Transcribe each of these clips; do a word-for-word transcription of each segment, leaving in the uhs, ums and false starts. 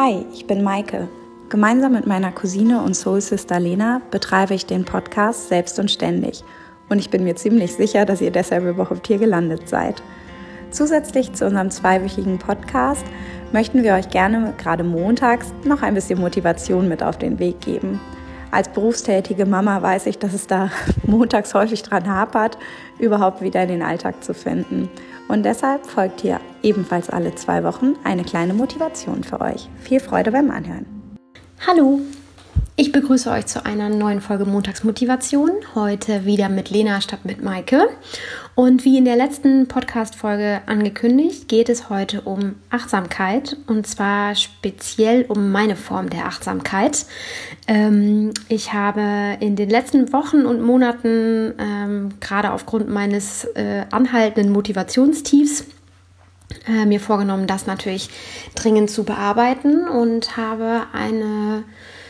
Hi, ich bin Maike. Gemeinsam mit meiner Cousine und Soul Sister Lena betreibe ich den Podcast Selbst und Ständig. Und ich bin mir ziemlich sicher, dass ihr deshalb überhaupt hier gelandet seid. Zusätzlich zu unserem zweiwöchigen Podcast möchten wir euch gerne gerade montags noch ein bisschen Motivation mit auf den Weg geben. Als berufstätige Mama weiß ich, dass es da montags häufig dran hapert, überhaupt wieder in den Alltag zu finden. Und deshalb folgt hier ebenfalls alle zwei Wochen eine kleine Motivation für euch. Viel Freude beim Anhören. Hallo, ich begrüße euch zu einer neuen Folge Montagsmotivation. Heute wieder mit Lena statt mit Maike. Und wie in der letzten Podcast-Folge angekündigt, geht es heute um Achtsamkeit. Und zwar speziell um meine Form der Achtsamkeit. Ähm, ich habe in den letzten Wochen und Monaten, ähm, gerade aufgrund meines äh, anhaltenden Motivationstiefs, äh, mir vorgenommen, das natürlich dringend zu bearbeiten und habe eine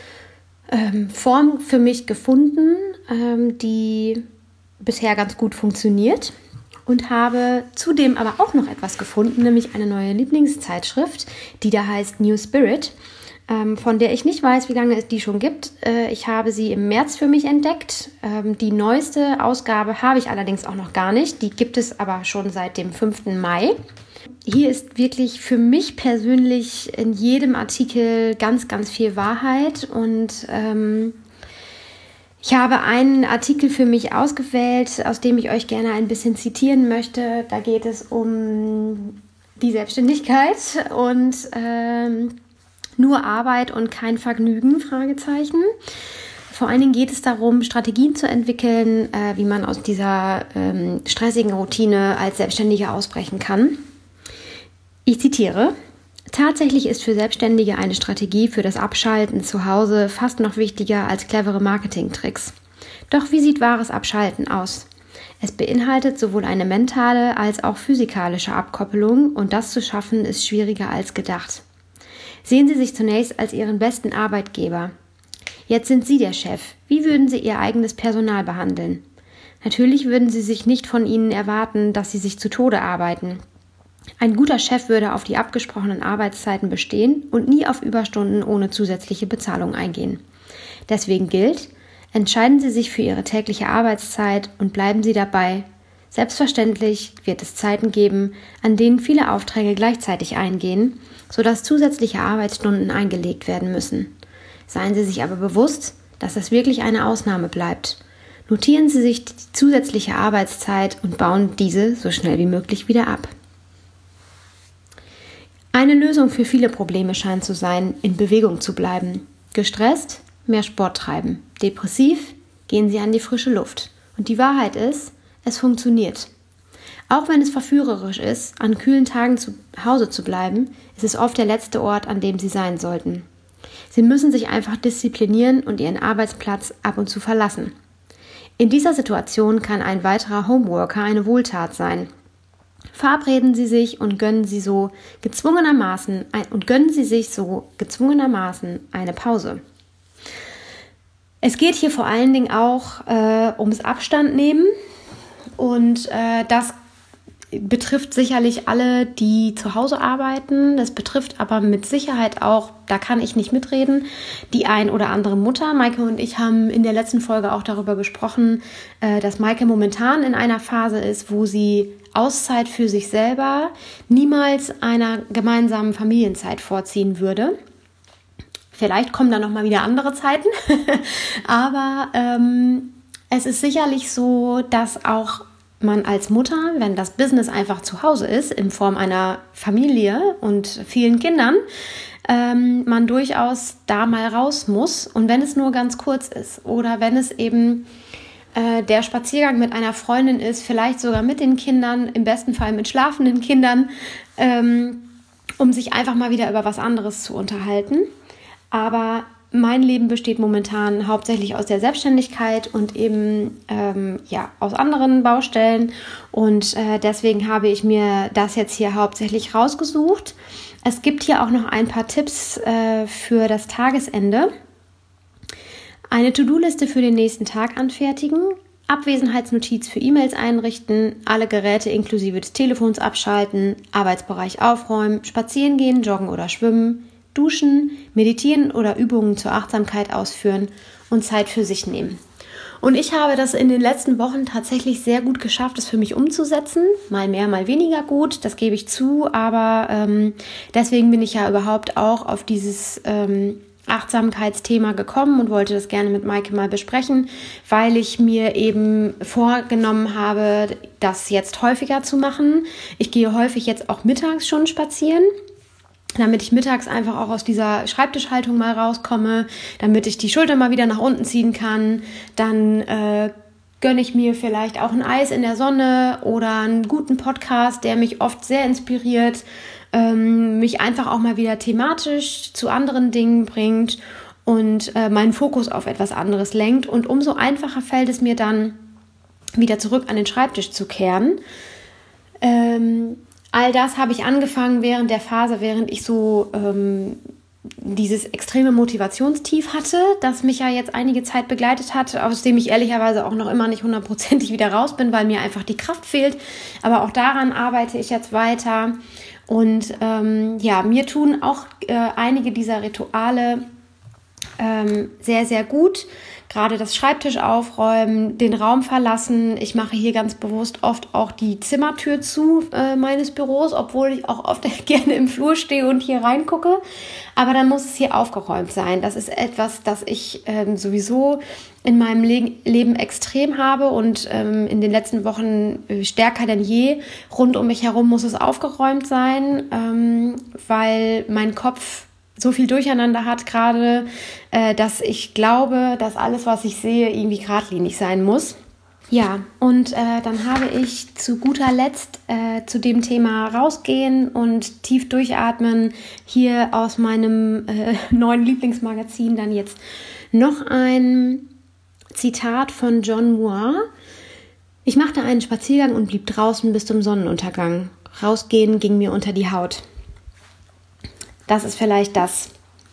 ähm, Form für mich gefunden, ähm, die bisher ganz gut funktioniert, und habe zudem aber auch noch etwas gefunden, nämlich eine neue Lieblingszeitschrift, die da heißt New Spirit, ähm, von der ich nicht weiß, wie lange es die schon gibt. Äh, ich habe sie im März für mich entdeckt. Ähm, die neueste Ausgabe habe ich allerdings auch noch gar nicht. Die gibt es aber schon seit dem fünften Mai. Hier ist wirklich für mich persönlich in jedem Artikel ganz, ganz viel Wahrheit, und ähm, ich habe einen Artikel für mich ausgewählt, aus dem ich euch gerne ein bisschen zitieren möchte. Da geht es um die Selbstständigkeit und ähm, nur Arbeit und kein Vergnügen, Fragezeichen. Vor allen Dingen geht es darum, Strategien zu entwickeln, äh, wie man aus dieser ähm, stressigen Routine als Selbstständiger ausbrechen kann. Ich zitiere: Tatsächlich ist für Selbstständige eine Strategie für das Abschalten zu Hause fast noch wichtiger als clevere Marketingtricks. Doch wie sieht wahres Abschalten aus? Es beinhaltet sowohl eine mentale als auch physikalische Abkoppelung, und das zu schaffen ist schwieriger als gedacht. Sehen Sie sich zunächst als Ihren besten Arbeitgeber. Jetzt sind Sie der Chef. Wie würden Sie Ihr eigenes Personal behandeln? Natürlich würden Sie sich nicht von Ihnen erwarten, dass Sie sich zu Tode arbeiten. Ein guter Chef würde auf die abgesprochenen Arbeitszeiten bestehen und nie auf Überstunden ohne zusätzliche Bezahlung eingehen. Deswegen gilt: Entscheiden Sie sich für Ihre tägliche Arbeitszeit und bleiben Sie dabei. Selbstverständlich wird es Zeiten geben, an denen viele Aufträge gleichzeitig eingehen, sodass zusätzliche Arbeitsstunden eingelegt werden müssen. Seien Sie sich aber bewusst, dass das wirklich eine Ausnahme bleibt. Notieren Sie sich die zusätzliche Arbeitszeit und bauen diese so schnell wie möglich wieder ab. Eine Lösung für viele Probleme scheint zu sein, in Bewegung zu bleiben. Gestresst? Mehr Sport treiben. Depressiv? Gehen Sie an die frische Luft. Und die Wahrheit ist, es funktioniert. Auch wenn es verführerisch ist, an kühlen Tagen zu Hause zu bleiben, ist es oft der letzte Ort, an dem Sie sein sollten. Sie müssen sich einfach disziplinieren und Ihren Arbeitsplatz ab und zu verlassen. In dieser Situation kann ein weiterer Homeworker eine Wohltat sein. Verabreden Sie sich und gönnen Sie so gezwungenermaßen ein, und gönnen Sie sich so gezwungenermaßen eine Pause. Es geht hier vor allen Dingen auch äh, ums Abstand nehmen, und äh, das betrifft sicherlich alle, die zu Hause arbeiten. Das betrifft aber mit Sicherheit auch, da kann ich nicht mitreden, die ein oder andere Mutter. Maike und ich haben in der letzten Folge auch darüber gesprochen, äh, dass Maike momentan in einer Phase ist, wo sie Auszeit für sich selber niemals einer gemeinsamen Familienzeit vorziehen würde. Vielleicht kommen da nochmal wieder andere Zeiten, aber ähm, es ist sicherlich so, dass auch man als Mutter, wenn das Business einfach zu Hause ist, in Form einer Familie und vielen Kindern, ähm, man durchaus da mal raus muss, und wenn es nur ganz kurz ist oder wenn es eben äh, der Spaziergang mit einer Freundin ist, vielleicht sogar mit den Kindern, im besten Fall mit schlafenden Kindern, ähm, um sich einfach mal wieder über was anderes zu unterhalten. Aber mein Leben besteht momentan hauptsächlich aus der Selbstständigkeit und eben ähm, ja, aus anderen Baustellen, und äh, deswegen habe ich mir das jetzt hier hauptsächlich rausgesucht. Es gibt hier auch noch ein paar Tipps äh, für das Tagesende. Eine To-Do-Liste für den nächsten Tag anfertigen, Abwesenheitsnotiz für E-Mails einrichten, alle Geräte inklusive des Telefons abschalten, Arbeitsbereich aufräumen, spazieren gehen, joggen oder schwimmen, duschen, meditieren oder Übungen zur Achtsamkeit ausführen und Zeit für sich nehmen. Und ich habe das in den letzten Wochen tatsächlich sehr gut geschafft, das für mich umzusetzen. Mal mehr, mal weniger gut, das gebe ich zu. Aber ähm, deswegen bin ich ja überhaupt auch auf dieses ähm, Achtsamkeitsthema gekommen und wollte das gerne mit Maike mal besprechen, weil ich mir eben vorgenommen habe, das jetzt häufiger zu machen. Ich gehe häufig jetzt auch mittags schon spazieren, damit ich mittags einfach auch aus dieser Schreibtischhaltung mal rauskomme, damit ich die Schulter mal wieder nach unten ziehen kann. Dann äh, gönne ich mir vielleicht auch ein Eis in der Sonne oder einen guten Podcast, der mich oft sehr inspiriert, ähm, mich einfach auch mal wieder thematisch zu anderen Dingen bringt und äh, meinen Fokus auf etwas anderes lenkt. Und umso einfacher fällt es mir dann, wieder zurück an den Schreibtisch zu kehren. Ähm, All das habe ich angefangen während der Phase, während ich so ähm, dieses extreme Motivationstief hatte, das mich ja jetzt einige Zeit begleitet hat, aus dem ich ehrlicherweise auch noch immer nicht hundertprozentig wieder raus bin, weil mir einfach die Kraft fehlt. Aber auch daran arbeite ich jetzt weiter. Und ähm, ja, mir tun auch äh, einige dieser Rituale ähm, sehr, sehr gut. Gerade das Schreibtisch aufräumen, den Raum verlassen. Ich mache hier ganz bewusst oft auch die Zimmertür zu äh, meines Büros, obwohl ich auch oft gerne im Flur stehe und hier reingucke. Aber dann muss es hier aufgeräumt sein. Das ist etwas, das ich ähm, sowieso in meinem Le- Leben extrem habe und ähm, in den letzten Wochen äh, stärker denn je. Rund um mich herum muss es aufgeräumt sein, ähm, weil mein Kopf so viel Durcheinander hat gerade, äh, dass ich glaube, dass alles, was ich sehe, irgendwie geradlinig sein muss. Ja, und äh, dann habe ich zu guter Letzt äh, zu dem Thema rausgehen und tief durchatmen hier aus meinem äh, neuen Lieblingsmagazin dann jetzt noch ein Zitat von John Muir. Ich machte einen Spaziergang und blieb draußen bis zum Sonnenuntergang. Rausgehen ging mir unter die Haut. Das ist vielleicht das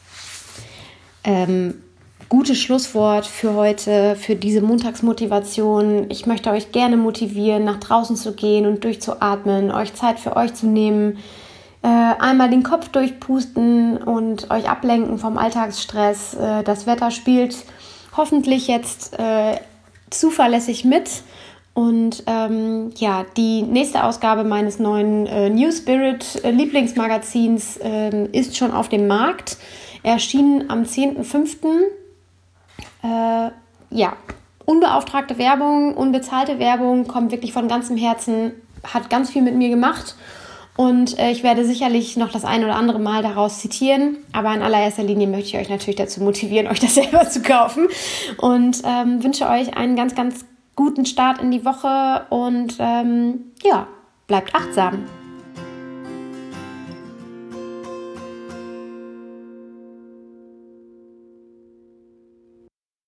ähm, gute Schlusswort für heute, für diese Montagsmotivation. Ich möchte euch gerne motivieren, nach draußen zu gehen und durchzuatmen, euch Zeit für euch zu nehmen, äh, einmal den Kopf durchpusten und euch ablenken vom Alltagsstress. Äh, das Wetter spielt hoffentlich jetzt äh, zuverlässig mit. Und ähm, ja, die nächste Ausgabe meines neuen äh, New Spirit äh, Lieblingsmagazins äh, ist schon auf dem Markt. Erschienen am zehnten fünften Äh, ja, unbeauftragte Werbung, unbezahlte Werbung, kommt wirklich von ganzem Herzen, hat ganz viel mit mir gemacht. Und äh, ich werde sicherlich noch das ein oder andere Mal daraus zitieren. Aber in allererster Linie möchte ich euch natürlich dazu motivieren, euch das selber zu kaufen. Und ähm, wünsche euch einen ganz, ganz guten Start in die Woche und ähm, ja, bleibt achtsam.